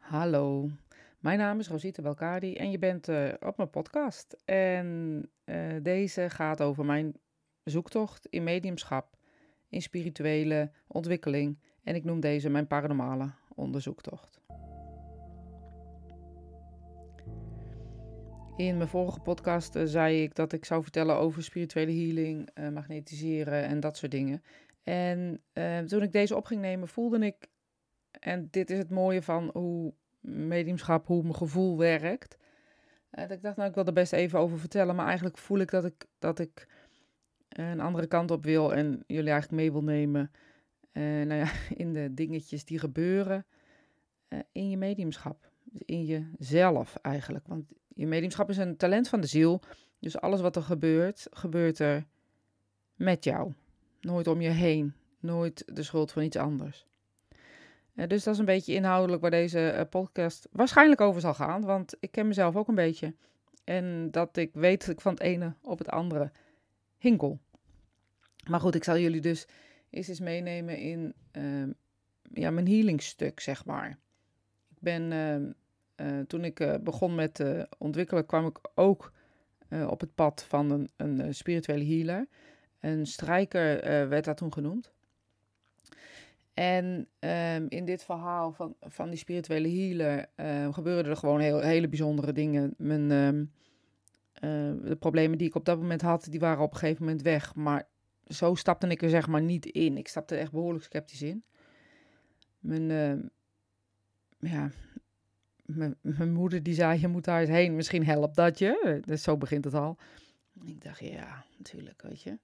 Hallo, mijn naam is Rosita Belkadi en je bent op mijn podcast. En deze gaat over mijn zoektocht in mediumschap, in spirituele ontwikkeling. En ik noem deze mijn paranormale onderzoektocht. In mijn vorige podcast zei ik dat ik zou vertellen over spirituele healing, magnetiseren en dat soort dingen. En toen ik deze op ging nemen, voelde ik, en dit is het mooie van hoe mediumschap, hoe mijn gevoel werkt. Dat ik dacht, nou, ik wil er best even over vertellen. Maar eigenlijk voel ik dat ik een andere kant op wil en jullie eigenlijk mee wil nemen. Nou ja, in de dingetjes die gebeuren in je mediumschap. Dus in jezelf eigenlijk. Want je mediumschap is een talent van de ziel. Dus alles wat er gebeurt, gebeurt er met jou. Nooit om je heen. Nooit de schuld van iets anders. Dus dat is een beetje inhoudelijk waar deze podcast waarschijnlijk over zal gaan. Want ik ken mezelf ook een beetje. En dat ik weet dat ik van het ene op het andere hinkel. Maar goed, ik zal jullie dus eens meenemen in mijn healingstuk, zeg maar. Toen ik begon met ontwikkelen, kwam ik ook op het pad van een spirituele healer. Een strijker werd dat toen genoemd. En in dit verhaal van die spirituele healer gebeurden er gewoon hele bijzondere dingen. De problemen die ik op dat moment had, die waren op een gegeven moment weg. Maar zo stapte ik er zeg maar niet in. Ik stapte er echt behoorlijk sceptisch in. Mijn moeder die zei, je moet daar eens heen, misschien helpt dat je. Dus zo begint het al. Ik dacht, ja, natuurlijk, weet je.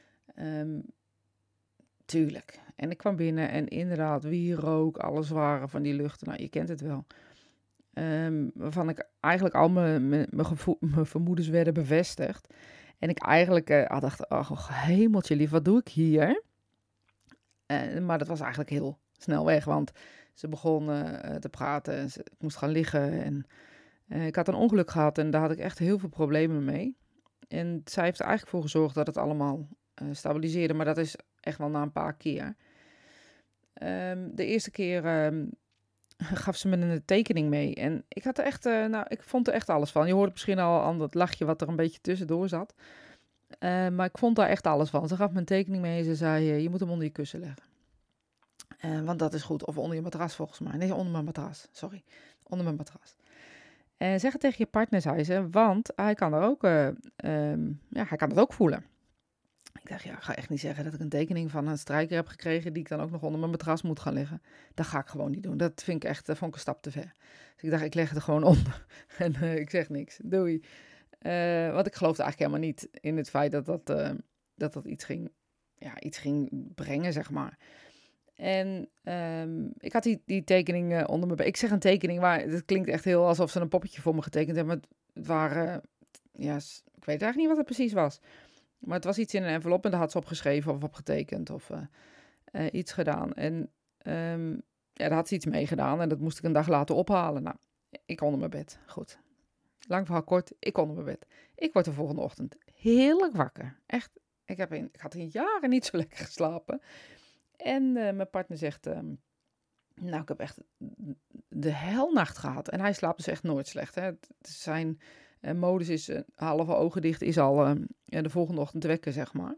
Tuurlijk. En ik kwam binnen en inderdaad, wierook, alles waren van die luchten. Nou, je kent het wel. Waarvan ik eigenlijk al mijn vermoedens werden bevestigd. En ik eigenlijk dacht, oh hemeltje lief, wat doe ik hier? Maar dat was eigenlijk heel snel weg, want ze begon te praten. En ik moest gaan liggen en ik had een ongeluk gehad en daar had ik echt heel veel problemen mee. En zij heeft er eigenlijk voor gezorgd dat het allemaal stabiliseerde, maar dat is echt wel na een paar keer. De eerste keer gaf ze me een tekening mee. En ik had er echt, ik vond er echt alles van. Je hoort misschien al aan dat lachje wat er een beetje tussendoor zat. Maar ik vond daar echt alles van. Ze gaf me een tekening mee en ze zei, je moet hem onder je kussen leggen. Want dat is goed. Of onder je matras volgens mij. Nee, onder mijn matras. Sorry. Onder mijn matras. En zeg het tegen je partner, zei ze, want hij kan er ook, hij kan het ook voelen. Ik dacht, ja, ik ga echt niet zeggen dat ik een tekening van een strijker heb gekregen die ik dan ook nog onder mijn matras moet gaan leggen. Dat ga ik gewoon niet doen. Dat vind ik echt, dat vond ik een stap te ver. Dus ik dacht, ik leg het er gewoon onder. En ik zeg niks. Doei. Want ik geloofde eigenlijk helemaal niet in het feit dat iets ging brengen, zeg maar. En ik had die tekening onder me. Ik zeg een tekening, maar het klinkt echt heel alsof ze een poppetje voor me getekend hebben. Maar het waren, ik weet eigenlijk niet wat het precies was. Maar het was iets in een envelop en daar had ze op geschreven of op getekend of iets gedaan. En daar had ze iets mee gedaan en dat moest ik een dag later ophalen. Nou, ik onder mijn bed. Goed. Lang verhaal kort, ik onder mijn bed. Ik word de volgende ochtend heerlijk wakker. Echt, ik had in jaren niet zo lekker geslapen. En mijn partner zegt, nou, ik heb echt de helnacht gehad. En hij slaapt dus echt nooit slecht. Hè. Zijn modus is halve ogen dicht, is al de volgende ochtend te wekken, zeg maar.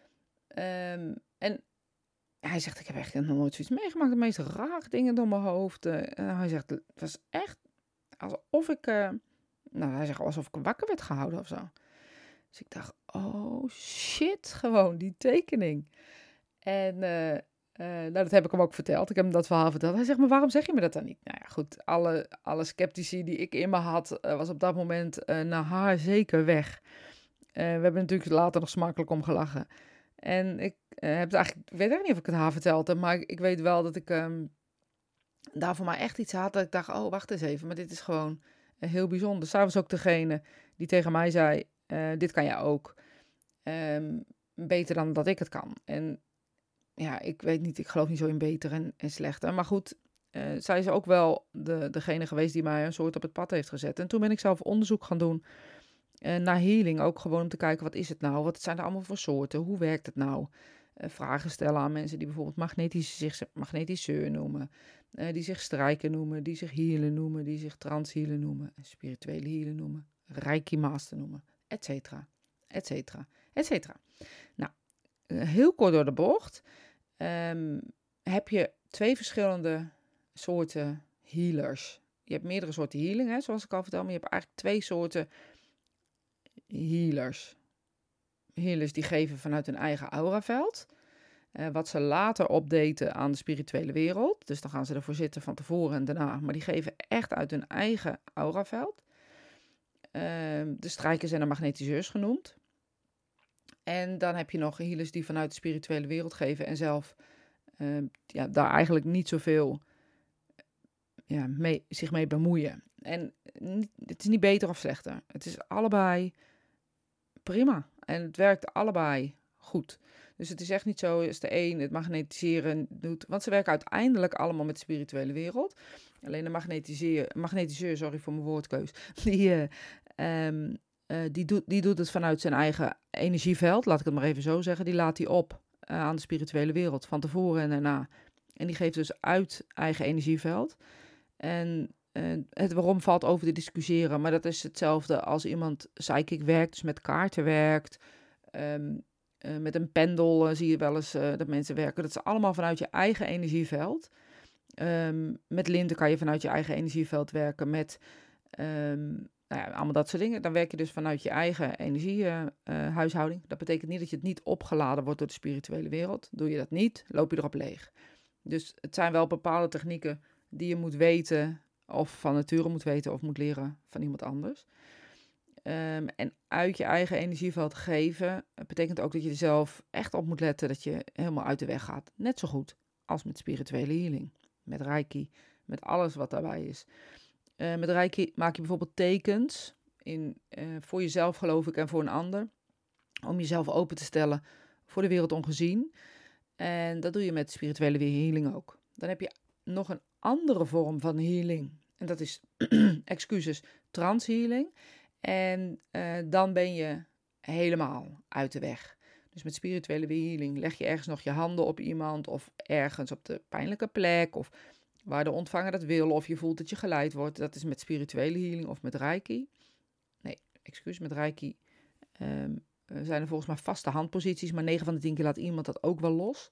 En hij zegt, ik heb echt nog nooit zoiets meegemaakt. De meest rare dingen door mijn hoofd. Hij zegt, het was echt alsof ik, hij zegt alsof ik wakker werd gehouden of zo. Dus ik dacht, oh shit, gewoon die tekening. En dat heb ik hem ook verteld. Ik heb hem dat verhaal verteld. Hij zegt, maar waarom zeg je me dat dan niet? Nou ja, goed, alle sceptici die ik in me had, was op dat moment naar haar zeker weg. We hebben natuurlijk later nog smakelijk om gelachen. En ik heb het eigenlijk, ik weet eigenlijk niet of ik het haar verteld heb, maar ik weet wel dat ik daar voor mij echt iets had. Dat ik dacht, oh, wacht eens even, maar dit is gewoon heel bijzonder. Zij was ook degene die tegen mij zei, dit kan jij ook. Beter dan dat ik het kan. En ja, ik weet niet, ik geloof niet zo in beter en slechter. Maar goed, zij is ook wel degene geweest die mij een soort op het pad heeft gezet. En toen ben ik zelf onderzoek gaan doen naar healing. Ook gewoon om te kijken, wat is het nou? Wat zijn er allemaal voor soorten? Hoe werkt het nou? Vragen stellen aan mensen die bijvoorbeeld magnetisch magnetischeur noemen. Die zich strijken noemen, die zich healen noemen, die zich transhealen noemen, spirituele healen noemen, Reiki master noemen, et cetera, et cetera, et cetera. Nou, heel kort door de bocht heb je 2 verschillende soorten healers. Je hebt meerdere soorten healing, hè, zoals ik al vertelde, maar je hebt eigenlijk 2 soorten healers. Healers die geven vanuit hun eigen auraveld. Wat ze later updaten aan de spirituele wereld. Dus dan gaan ze ervoor zitten van tevoren en daarna. Maar die geven echt uit hun eigen auraveld. De strijkers en de magnetiseurs genoemd. En dan heb je nog healers die vanuit de spirituele wereld geven en zelf daar eigenlijk niet zoveel zich mee bemoeien. En het is niet beter of slechter. Het is allebei prima. En het werkt allebei goed. Dus het is echt niet zo als de een het magnetiseren doet. Want ze werken uiteindelijk allemaal met de spirituele wereld. Alleen de magnetiseur, sorry voor mijn woordkeus, die doet het vanuit zijn eigen energieveld. Laat ik het maar even zo zeggen. Die laat hij op aan de spirituele wereld van tevoren en daarna. En die geeft dus uit eigen energieveld. En het waarom valt over te discussiëren. Maar dat is hetzelfde als iemand psychic werkt, dus met kaarten werkt. Met een pendel zie je wel eens dat mensen werken. Dat is allemaal vanuit je eigen energieveld. Met linten kan je vanuit je eigen energieveld werken. Met allemaal dat soort dingen. Dan werk je dus vanuit je eigen energiehuishouding. Dat betekent niet dat je het niet opgeladen wordt door de spirituele wereld. Doe je dat niet, loop je erop leeg. Dus het zijn wel bepaalde technieken die je moet weten, of van nature moet weten, of moet leren van iemand anders. En uit je eigen energieveld geven betekent ook dat je er zelf echt op moet letten dat je helemaal uit de weg gaat. Net zo goed als met spirituele healing, met Reiki, met alles wat daarbij is. Met Reiki maak je bijvoorbeeld tekens voor jezelf, geloof ik, en voor een ander. Om jezelf open te stellen voor de wereld ongezien. En dat doe je met spirituele healing ook. Dan heb je nog een andere vorm van healing. En dat is, transhealing. En dan ben je helemaal uit de weg. Dus met spirituele healing leg je ergens nog je handen op iemand, of ergens op de pijnlijke plek, of waar de ontvanger dat wil, of je voelt dat je geleid wordt. Dat is met spirituele healing of met Reiki. Met Reiki zijn er volgens mij vaste handposities, maar 9 van de 10 keer laat iemand dat ook wel los.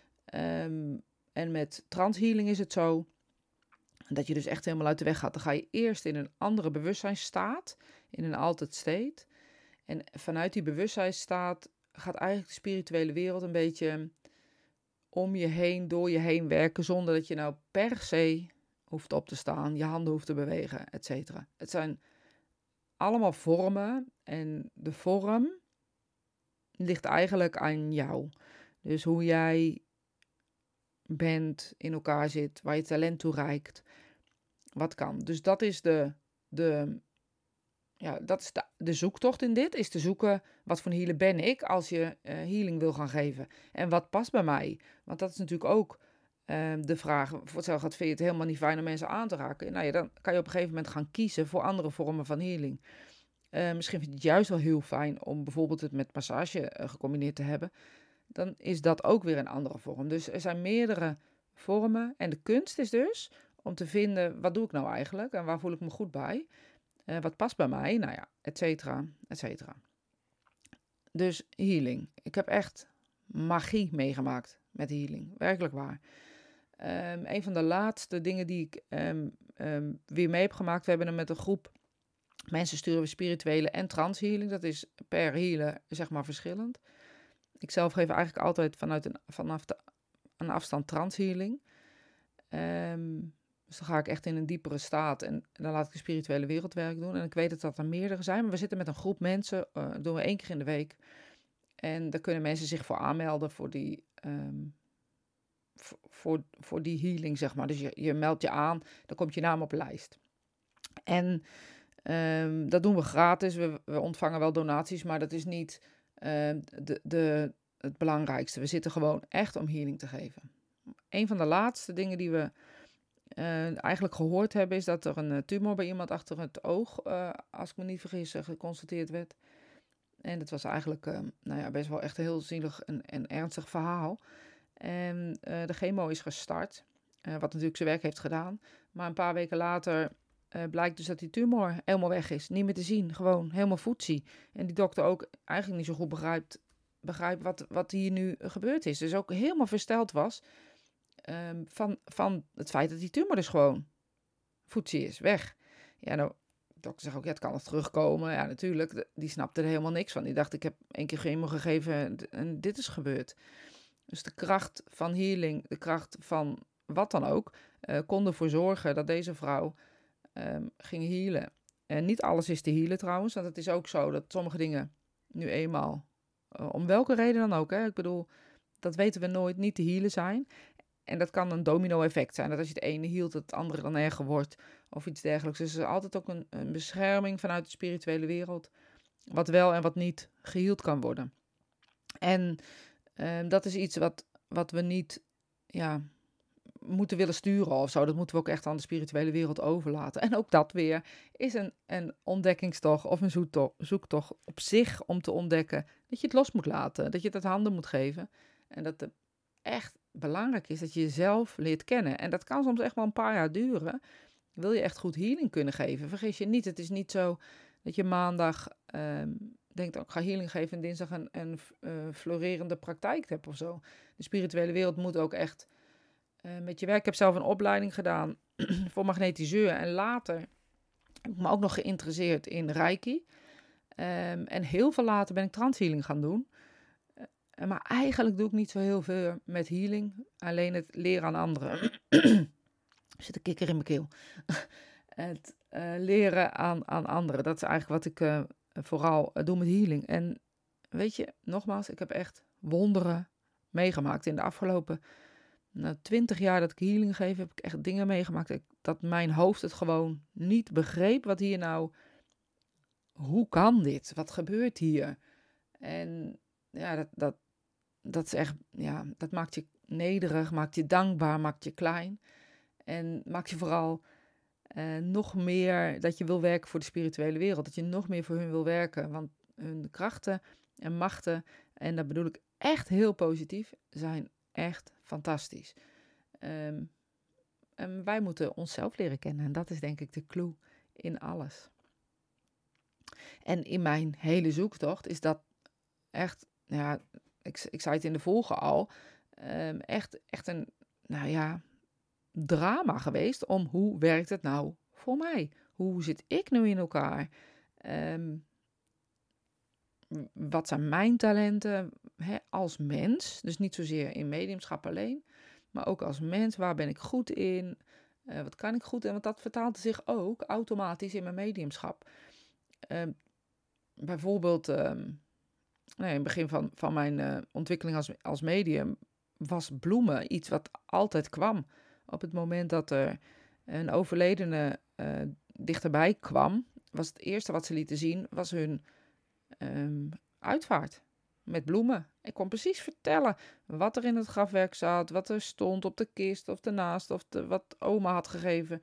En met transhealing is het zo dat je dus echt helemaal uit de weg gaat. Dan ga je eerst in een andere bewustzijnsstaat, in een altered state. En vanuit die bewustzijnsstaat gaat eigenlijk de spirituele wereld een beetje om je heen, door je heen werken, zonder dat je nou per se hoeft op te staan, je handen hoeft te bewegen, et cetera. Het zijn allemaal vormen en de vorm ligt eigenlijk aan jou. Dus hoe jij bent, in elkaar zit, waar je talent toe reikt, wat kan. Dus dat is de zoektocht in dit, is te zoeken wat voor healer ben ik als je healing wil gaan geven. En wat past bij mij? Want dat is natuurlijk ook de vraag. Voor hetzelfde vind je het helemaal niet fijn om mensen aan te raken. Nou ja, dan kan je op een gegeven moment gaan kiezen voor andere vormen van healing. Misschien vind je het juist wel heel fijn om bijvoorbeeld het met massage gecombineerd te hebben. Dan is dat ook weer een andere vorm. Dus er zijn meerdere vormen. En de kunst is dus om te vinden, wat doe ik nou eigenlijk? En waar voel ik me goed bij? Wat past bij mij? Nou ja, et cetera, et cetera. Dus healing. Ik heb echt magie meegemaakt met healing. Werkelijk waar. Een van de laatste dingen die ik weer mee heb gemaakt. We hebben hem met een groep mensen sturen we spirituele en transhealing. Dat is per healer zeg maar verschillend. Ik zelf geef eigenlijk altijd vanaf een afstand transhealing. Dus dan ga ik echt in een diepere staat en dan laat ik de spirituele wereldwerk doen. En ik weet dat er meerdere zijn, maar we zitten met een groep mensen, dat doen we 1 keer in de week. En daar kunnen mensen zich voor aanmelden voor die, voor die healing, zeg maar. Dus je meldt je aan, dan komt je naam op de lijst. En dat doen we gratis. We ontvangen wel donaties, maar dat is niet het belangrijkste. We zitten gewoon echt om healing te geven. Een van de laatste dingen die we eigenlijk gehoord hebben, is dat er een tumor bij iemand achter het oog, als ik me niet vergis, geconstateerd werd. En dat was eigenlijk best wel echt een heel zielig en ernstig verhaal. En de chemo is gestart. Wat natuurlijk zijn werk heeft gedaan. Maar een paar weken later blijkt dus dat die tumor helemaal weg is. Niet meer te zien, gewoon helemaal voetzie. En die dokter ook eigenlijk niet zo goed begrijpt wat hier nu gebeurd is. Dus ook helemaal versteld was van het feit dat die tumor dus gewoon voetzie is, weg. Ja, nou, de dokter zegt ook, ja, het kan nog terugkomen. Ja, natuurlijk, die snapte er helemaal niks van. Die dacht, ik heb 1 keer chemo gegeven en dit is gebeurd. Dus de kracht van healing, de kracht van wat dan ook, kon ervoor zorgen dat deze vrouw ging healen. En niet alles is te healen trouwens, want het is ook zo dat sommige dingen nu eenmaal, om welke reden dan ook, hè, ik bedoel, dat weten we nooit, niet te healen zijn. En dat kan een domino-effect zijn, dat als je het ene hield, dat het andere dan erger wordt of iets dergelijks. Dus er is altijd ook een bescherming vanuit de spirituele wereld, wat wel en wat niet geheeld kan worden. En dat is iets wat we niet moeten willen sturen of zo. Dat moeten we ook echt aan de spirituele wereld overlaten. En ook dat weer is een ontdekkingstocht of een zoektocht op zich om te ontdekken dat je het los moet laten. Dat je het uit handen moet geven. En dat het echt belangrijk is dat je jezelf leert kennen. En dat kan soms echt wel een paar jaar duren. Wil je echt goed healing kunnen geven? Vergis je niet, het is niet zo dat je maandag denkt, ik ga healing geven en dinsdag een florerende praktijk heb of zo. De spirituele wereld moet ook echt met je werk. Ik heb zelf een opleiding gedaan voor magnetiseur en later heb ik me ook nog geïnteresseerd in Reiki. En heel veel later ben ik transhealing gaan doen. Maar eigenlijk doe ik niet zo heel veel met healing, alleen het leren aan anderen. Er zit een kikker in mijn keel. Het leren aan anderen, dat is eigenlijk wat ik vooral doe met healing. En weet je, nogmaals, ik heb echt wonderen meegemaakt. In de afgelopen 20 jaar dat ik healing geef, heb ik echt dingen meegemaakt. Dat mijn hoofd het gewoon niet begreep. Wat hier nou, hoe kan dit? Wat gebeurt hier? En ja, dat is echt, ja, dat maakt je nederig, maakt je dankbaar, maakt je klein. En maakt je vooral nog meer dat je wil werken voor de spirituele wereld. Dat je nog meer voor hun wil werken. Want hun krachten en machten, en dat bedoel ik echt heel positief, zijn echt fantastisch. En wij moeten onszelf leren kennen. En dat is denk ik de clue in alles. En in mijn hele zoektocht is dat echt, ja, ik zei het in de vorige al, echt een, drama geweest om hoe werkt het nou voor mij? Hoe zit ik nu in elkaar? Wat zijn mijn talenten als mens? Dus niet zozeer in mediumschap alleen, maar ook als mens. Waar ben ik goed in? Wat kan ik goed in? Want dat vertaalt zich ook automatisch in mijn mediumschap. Bijvoorbeeld, in het begin van mijn ontwikkeling als medium was bloemen iets wat altijd kwam. Op het moment dat er een overledene dichterbij kwam, was het eerste wat ze lieten zien, was hun uitvaart met bloemen. Ik kon precies vertellen wat er in het grafwerk zat, wat er stond op de kist of ernaast, of wat oma had gegeven.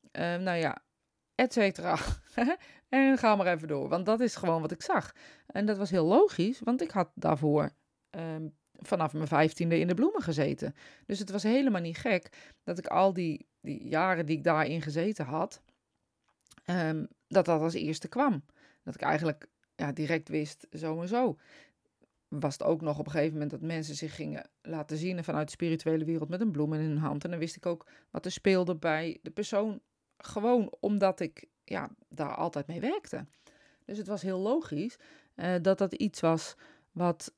Et cetera. En ga maar even door, want dat is gewoon wat ik zag. En dat was heel logisch, want ik had daarvoor vanaf mijn 15e in de bloemen gezeten. Dus het was helemaal niet gek dat ik al die jaren die ik daarin gezeten had, dat als eerste kwam. Dat ik eigenlijk direct wist, zo en zo. Was het ook nog op een gegeven moment dat mensen zich gingen laten zien vanuit de spirituele wereld met een bloem in hun hand. En dan wist ik ook wat er speelde bij de persoon, gewoon omdat ik daar altijd mee werkte. Dus het was heel logisch dat iets was wat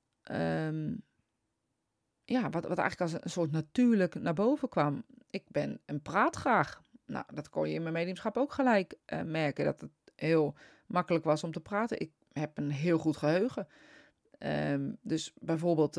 eigenlijk als een soort natuurlijk naar boven kwam. Ik ben en praat graag. Nou, dat kon je in mijn mediumschap ook gelijk merken, dat het heel makkelijk was om te praten. Ik heb een heel goed geheugen. Dus bijvoorbeeld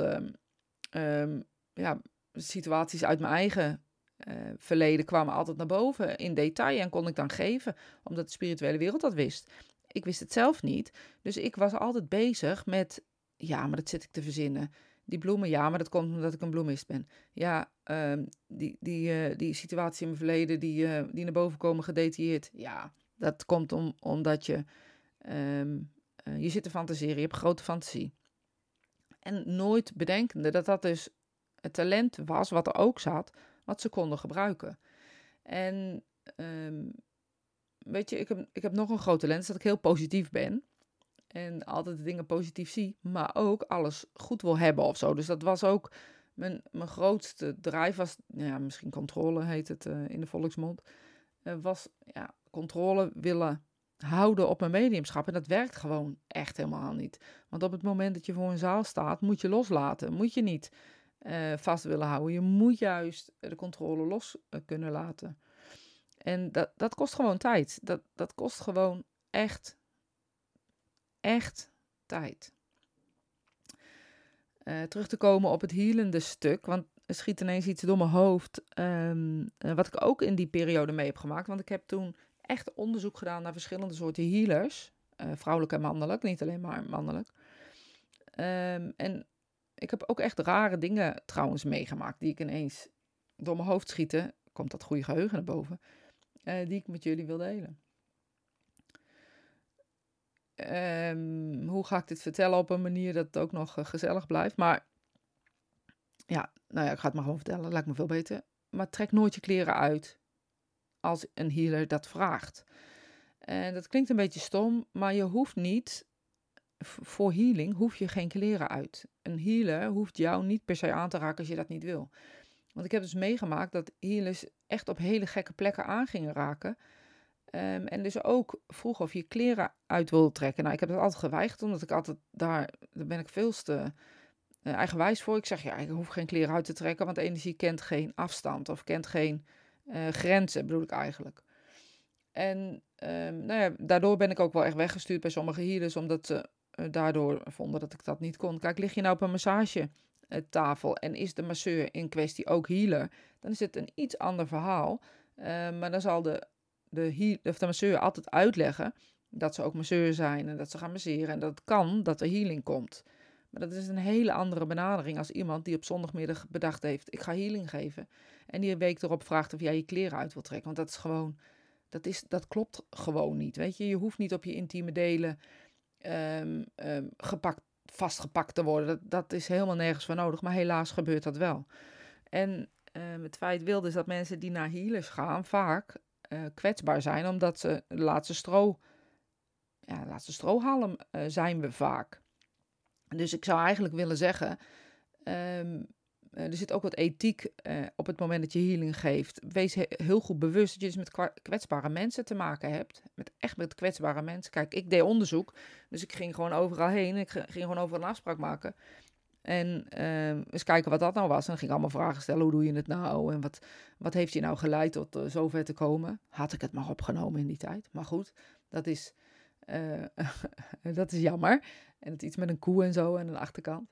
situaties uit mijn eigen verleden kwamen altijd naar boven in detail en kon ik dan geven, omdat de spirituele wereld dat wist. Ik wist het zelf niet, dus ik was altijd bezig met, maar dat zit ik te verzinnen. Die bloemen, maar dat komt omdat ik een bloemist ben. Ja, die situatie in mijn verleden die naar boven komen gedetailleerd. Ja, dat komt omdat je zit te fantaseren, je hebt grote fantasie. En nooit bedenkende dat dus het talent was, wat er ook zat, wat ze konden gebruiken. En weet je, ik heb nog een grote lens dat ik heel positief ben. En altijd de dingen positief zie, maar ook alles goed wil hebben of zo. Dus dat was ook mijn grootste drive was, ja, misschien controle heet het in de volksmond. Was controle willen houden op mijn mediumschap. En dat werkt gewoon echt helemaal niet. Want op het moment dat je voor een zaal staat, moet je loslaten. Moet je niet vast willen houden. Je moet juist de controle los kunnen laten. En dat kost gewoon tijd. Dat kost gewoon echt tijd. Terug te komen op het healende stuk, want er schiet ineens iets door mijn hoofd, wat ik ook in die periode mee heb gemaakt. Want ik heb toen echt onderzoek gedaan naar verschillende soorten healers, vrouwelijk en mannelijk, niet alleen maar mannelijk. En ik heb ook echt rare dingen trouwens meegemaakt, die ik ineens door mijn hoofd schieten, komt dat goede geheugen naar boven, die ik met jullie wil delen. Hoe ga ik dit vertellen op een manier dat het ook nog gezellig blijft? Maar ja, nou ja, ik ga het maar gewoon vertellen. Lijkt me veel beter. Maar trek nooit je kleren uit als een healer dat vraagt. En dat klinkt een beetje stom, maar je hoeft niet, voor healing hoef je geen kleren uit. Een healer hoeft jou niet per se aan te raken als je dat niet wil. Want ik heb dus meegemaakt dat healers echt op hele gekke plekken aan gingen raken. En dus ook vroeg of je kleren uit wilde trekken. Nou, ik heb dat altijd geweigerd, omdat ik altijd daar ben ik veel te eigenwijs voor. Ik zeg, ja, ik hoef geen kleren uit te trekken, want energie kent geen afstand of kent geen grenzen, bedoel ik eigenlijk. En nou ja, daardoor ben ik ook wel echt weggestuurd bij sommige healers, omdat ze daardoor vonden dat ik dat niet kon. Kijk, lig je nou op een massagetafel en is de masseur in kwestie ook healer, dan is het een iets ander verhaal. Maar dan zal de masseur altijd uitleggen dat ze ook masseur zijn en dat ze gaan masseren. En dat het kan dat er healing komt. Maar dat is een hele andere benadering als iemand die op zondagmiddag bedacht heeft, ik ga healing geven. En die een week erop vraagt of jij je kleren uit wilt trekken. Want dat is gewoon, dat klopt gewoon niet. Weet je, je hoeft niet op je intieme delen vastgepakt te worden. Dat is helemaal nergens voor nodig. Maar helaas gebeurt dat wel. En het feit wil dus dat mensen die naar healers gaan vaak kwetsbaar zijn, omdat ze de laatste strohalm zijn we vaak. Dus ik zou eigenlijk willen zeggen, er zit ook wat ethiek op het moment dat je healing geeft. Wees heel goed bewust dat je dus met kwetsbare mensen te maken hebt. Met kwetsbare mensen. Kijk, ik deed onderzoek, dus ik ging gewoon overal heen. Ik ging gewoon overal een afspraak maken. En eens kijken wat dat nou was. En dan ging ik allemaal vragen stellen. Hoe doe je het nou? En wat heeft je nou geleid tot zover te komen? Had ik het maar opgenomen in die tijd. Maar goed, dat is jammer. En het iets met een koe en zo en een achterkant.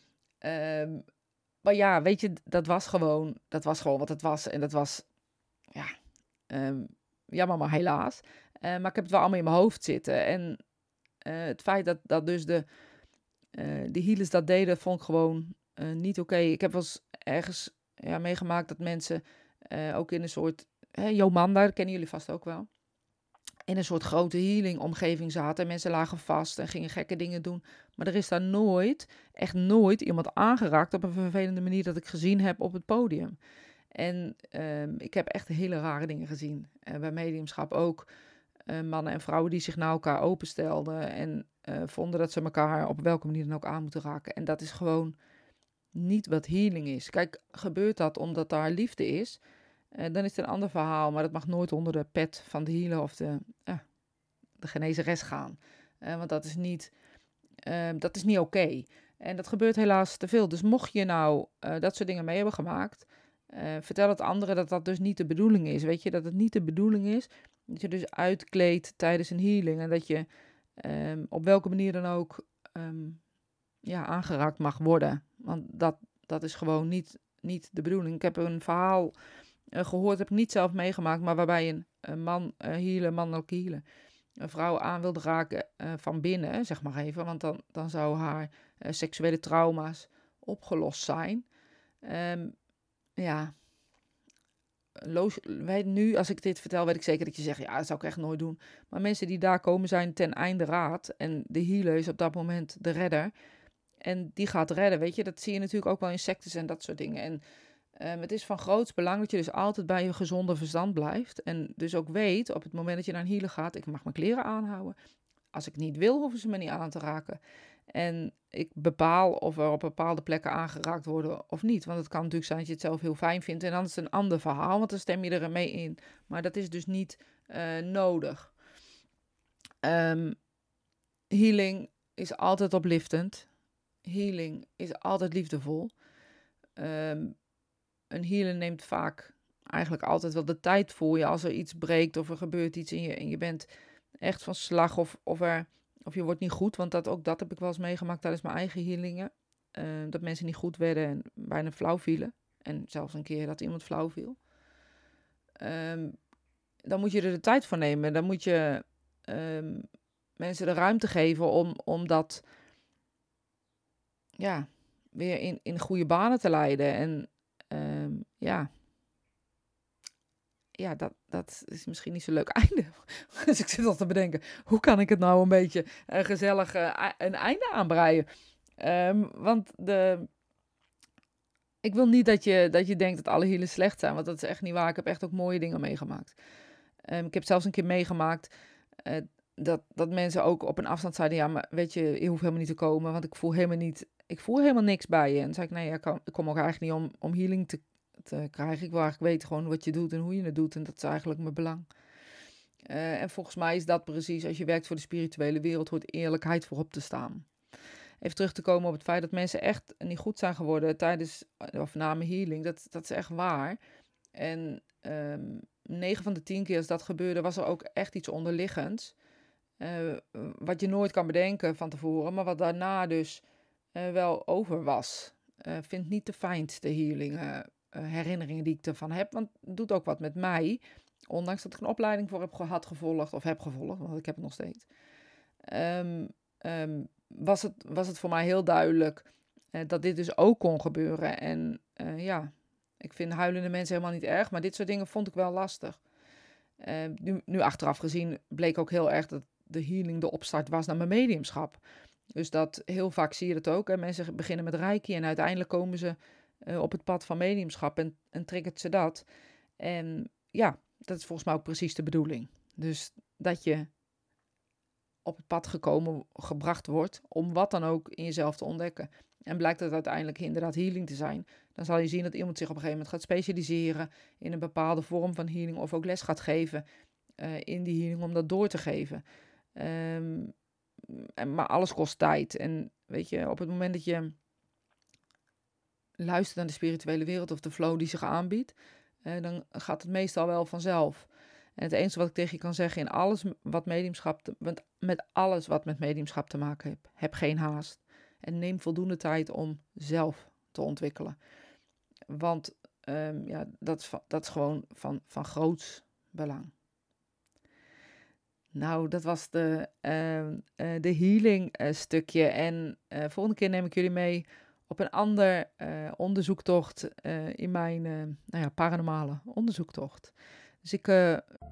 Maar ja, weet je, dat was gewoon wat het was. En dat was, ja, jammer maar helaas. Maar ik heb het wel allemaal in mijn hoofd zitten. En het feit dat dus de healers dat deden, vond ik gewoon niet oké. Ik heb wel eens ergens meegemaakt dat mensen ook in een soort Jomanda, dat kennen jullie vast ook wel, in een soort grote healing omgeving zaten. En mensen lagen vast en gingen gekke dingen doen. Maar er is daar echt nooit iemand aangeraakt op een vervelende manier dat ik gezien heb op het podium. En ik heb echt hele rare dingen gezien. Bij mediumschap ook. Mannen en vrouwen die zich naar elkaar openstelden en vonden dat ze elkaar op welke manier dan ook aan moeten raken. En dat is gewoon niet wat healing is. Kijk, gebeurt dat omdat daar liefde is, dan is het een ander verhaal. Maar dat mag nooit onder de pet van de healer of de genezeres gaan. Want dat is niet oké. En dat gebeurt helaas te veel. Dus mocht je nou dat soort dingen mee hebben gemaakt, vertel het anderen dat dat dus niet de bedoeling is. Weet je, dat het niet de bedoeling is dat je dus uitkleedt tijdens een healing. En dat je op welke manier dan ook aangeraakt mag worden. Want dat is gewoon niet de bedoeling. Ik heb een verhaal gehoord, heb ik niet zelf meegemaakt, maar waarbij een mannelijke healer, een vrouw aan wilde raken van binnen, zeg maar even. Want dan zou haar seksuele trauma's opgelost zijn. Nu, als ik dit vertel, weet ik zeker dat je zegt, ja, dat zou ik echt nooit doen. Maar mensen die daar komen zijn ten einde raad. En de healer is op dat moment de redder. En die gaat redden, weet je. Dat zie je natuurlijk ook wel in sectes en dat soort dingen. En Het is van groots belang dat je dus altijd bij je gezonde verstand blijft. En dus ook weet, op het moment dat je naar een healer gaat, ik mag mijn kleren aanhouden. Als ik niet wil, hoeven ze me niet aan te raken. En ik bepaal of er op bepaalde plekken aangeraakt worden of niet. Want het kan natuurlijk zijn dat je het zelf heel fijn vindt. En dan is het een ander verhaal, want dan stem je er mee in. Maar dat is dus niet nodig. Healing is altijd opliftend. Healing is altijd liefdevol. Een healer neemt vaak eigenlijk altijd wel de tijd voor je als er iets breekt of er gebeurt iets en je bent echt van slag of je wordt niet goed. Want ook dat heb ik wel eens meegemaakt tijdens mijn eigen healingen. Dat mensen niet goed werden en bijna flauw vielen. En zelfs een keer dat iemand flauw viel. Dan moet je er de tijd voor nemen. Dan moet je mensen de ruimte geven om dat weer in goede banen te leiden. En dat is misschien niet zo'n leuk einde. Dus ik zit al te bedenken, hoe kan ik het nou een beetje gezellig een einde aanbreien? Want ik wil niet dat je denkt dat alle healers slecht zijn, want dat is echt niet waar. Ik heb echt ook mooie dingen meegemaakt. Ik heb zelfs een keer meegemaakt dat mensen ook op een afstand zeiden, ja, maar weet je hoeft helemaal niet te komen, want ik voel helemaal niks bij je. En dan zei ik, nee, ik kom ook eigenlijk niet om healing te krijgen. Ik wil eigenlijk weten gewoon wat je doet en hoe je het doet. En dat is eigenlijk mijn belang. En volgens mij is dat precies, als je werkt voor de spirituele wereld, hoort eerlijkheid voorop te staan. Even terug te komen op het feit dat mensen echt niet goed zijn geworden tijdens of na mijn healing. Dat is echt waar. En 9 van de 10 keer als dat gebeurde, was er ook echt iets onderliggends. Wat je nooit kan bedenken van tevoren, maar wat daarna dus wel over was. Vind niet de fijnste healing herinneringen die ik ervan heb. Want het doet ook wat met mij. Ondanks dat ik een opleiding voor heb gevolgd, want ik heb het nog steeds. Was het voor mij heel duidelijk dat dit dus ook kon gebeuren. En ik vind huilende mensen helemaal niet erg. Maar dit soort dingen vond ik wel lastig. Nu achteraf gezien bleek ook heel erg dat de healing de opstart was naar mijn mediumschap. Dus dat heel vaak zie je dat ook. Hè? Mensen beginnen met reiki en uiteindelijk komen ze op het pad van mediumschap en triggert ze dat. En ja, dat is volgens mij ook precies de bedoeling. Dus dat je op het pad gebracht wordt om wat dan ook in jezelf te ontdekken. En blijkt het uiteindelijk inderdaad healing te zijn, dan zal je zien dat iemand zich op een gegeven moment gaat specialiseren in een bepaalde vorm van healing of ook les gaat geven in die healing om dat door te geven. Maar alles kost tijd. En weet je, op het moment dat je luistert naar de spirituele wereld of de flow die zich aanbiedt, dan gaat het meestal wel vanzelf. En het enige wat ik tegen je kan zeggen in alles wat met alles wat met mediumschap te maken heeft, heb geen haast. En neem voldoende tijd om zelf te ontwikkelen. Want dat is gewoon van groots belang. Nou, dat was de healing stukje. En volgende keer neem ik jullie mee op een ander onderzoektocht in mijn paranormale onderzoektocht. Dus ik